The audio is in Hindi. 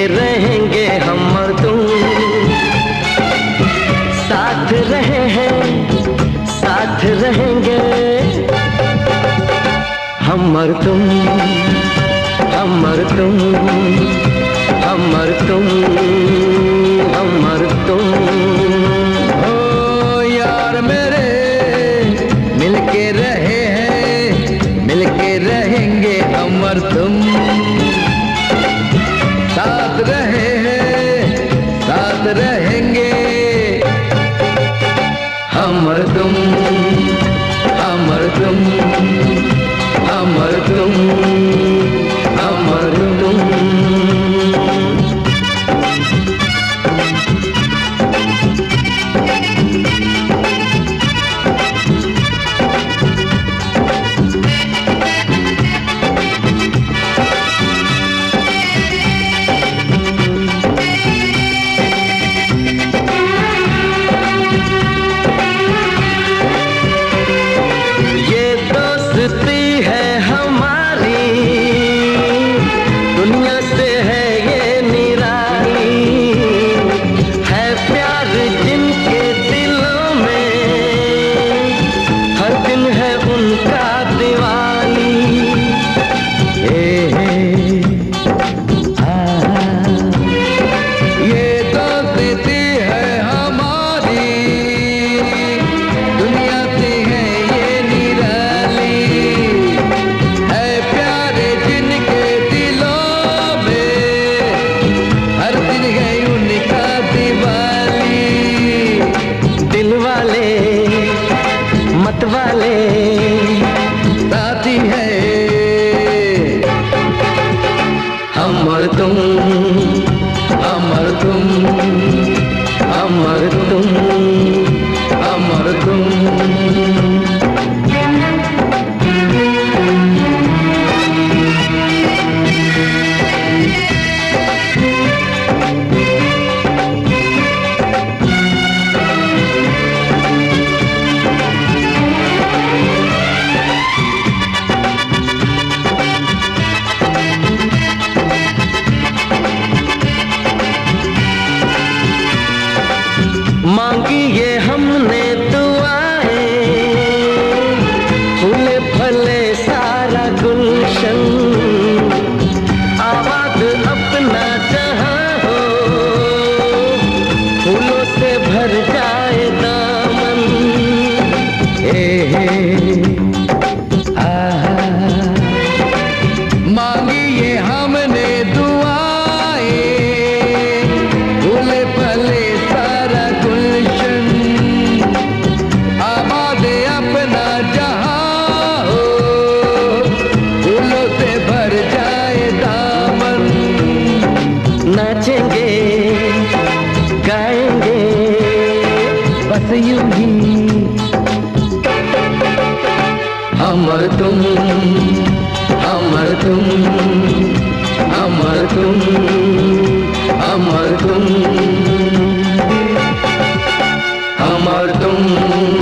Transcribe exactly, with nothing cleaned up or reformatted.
रहेंगे हम और तुम, साथ रहे हैं साथ रहेंगे हम और तुम, हम और तुम, हम और तुम, हम और तुम। ओ यार मेरे मिलके रहे हैं, मिलके रहेंगे हम और तुम, साथ रहे हैं साथ रहेंगे हम और तुम, हम और तुम, हम और तुम, हम और तुम। दोस्ती है हमारी, दुनिया से है ये निराली, है प्यार जिनके दिलों में, हर दिन है उनका दिवाली। ए, आ, ये दोस्ती है हमारी, दुनिया से है ये निराली, है प्यारे जिनके दिलों में, हर दिन है उनका दिवाली। दिल वाले मत वाले साथी है हम और तुम, हम और तुम, हम और तुम, हम और तुम। मांगी ये हमने दुआएं, फूले फले सारा गुलशन, आबाद अपना जहां हो, फूलों से भर जाए दामन। ए, आ, मांगी ये हमने दुआएं, फूले फले सारा गुलशन, आबाद अपना जहां हो, फूलों से भर जाए दामन। नाचेंगे गाएंगे बस यूं ही हम और तुम, हम और तुम, हम और तुम, हम और तुम, हम और तुम।